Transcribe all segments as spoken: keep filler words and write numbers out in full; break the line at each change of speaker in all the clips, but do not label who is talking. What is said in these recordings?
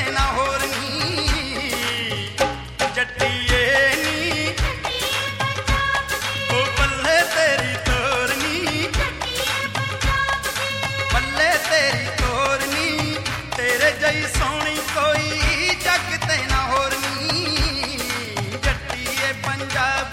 ना होर नी जट्टिए नी ओ बल्ले तेरी तोर नी बल्ले तेरी तोर नी तेरे जई सोहनी कोई जग ते ना होर नी जट्टिए पंजाब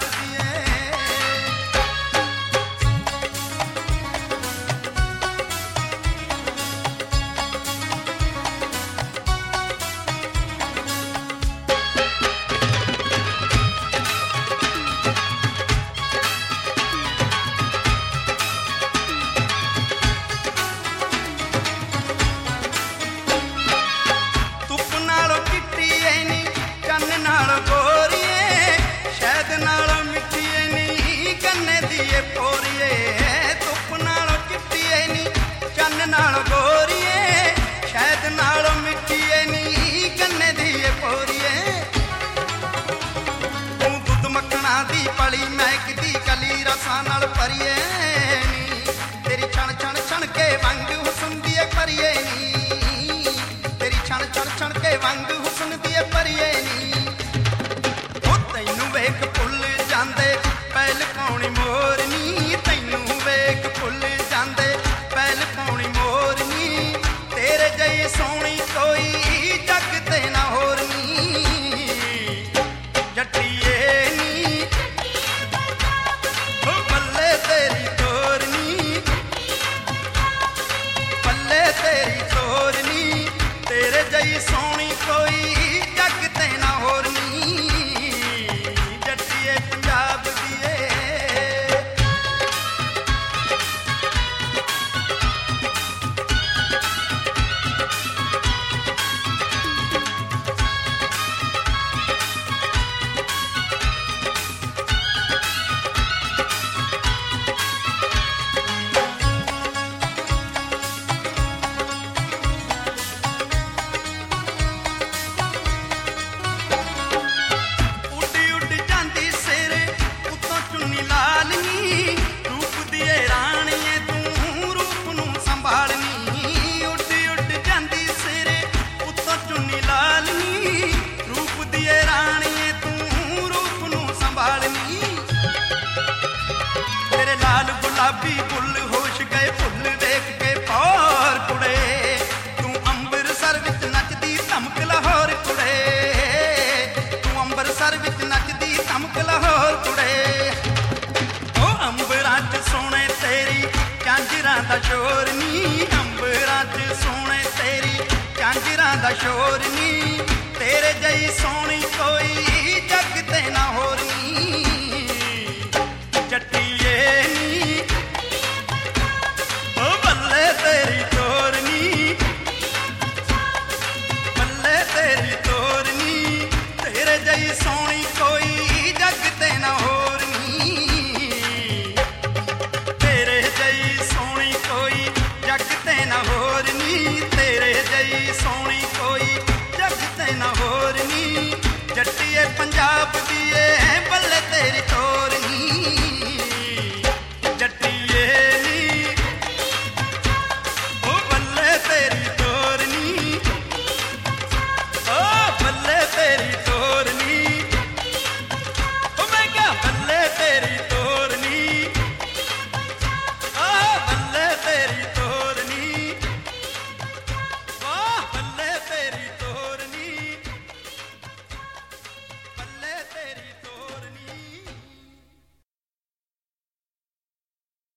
परिए नी तेरी छण छण छण के वंग हुस्न दिए परिए नी तेरी छण छण छण के वंग हुस्न दिए परिए नी ओ तैनू वेख भुल जांदे पैल पाउणी मोरनी तैनू वेख भुल जांदे पैल पाउणी मोरनी तेरे जई सोहनी कोई जग ते ना होरनी जट्टिए तेरी तोरनी तेरे जई सोहनी कोई जग ते ना होरनी जट्टिए पंजाब दिए गुलाबी फुल होश गए फुल देख के पार कुड़े तू अंबरसर विच नचदी धमक लाहौर कुड़े तू अंबरसर विच नचदी धमक लाहौर कुड़े ओ अंबरां च सोहणे तेरी झांजरां दा शोर नी अंबरां च सोहणे तेरी झांजरां दा शोर नी तेरे जई सोहनी कोई जग ते ना होरनी जट्टिए तेरी तोरनी बल्ले तेरी तोरनी तेरे जई सोहनी कोई जग ते ना होरनी तेरे जई सोहनी कोई जग ते ना होरनी तेरे जई सोहनी कोई जग ते ना होरनी जट्टिए पंजाब दी